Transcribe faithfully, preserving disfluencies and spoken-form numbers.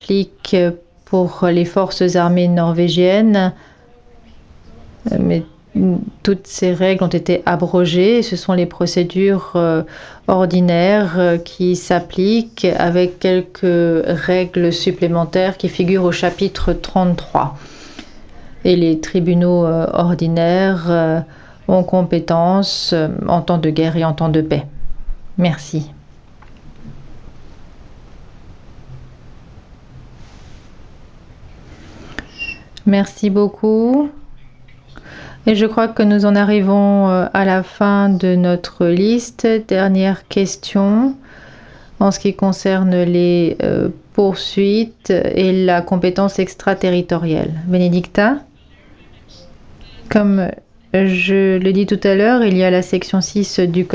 s'applique pour les forces armées norvégiennes, mais toutes ces règles ont été abrogées. Ce sont les procédures euh, ordinaires euh, qui s'appliquent avec quelques règles supplémentaires qui figurent au chapitre trente-trois. Et les tribunaux euh, ordinaires euh, ont compétence euh, en temps de guerre et en temps de paix. Merci. Merci beaucoup. Et je crois que nous en arrivons à la fin de notre liste. Dernière question en ce qui concerne les euh, poursuites et la compétence extraterritoriale. Bénédicta? Comme je le dis tout à l'heure, il y a la section six du Code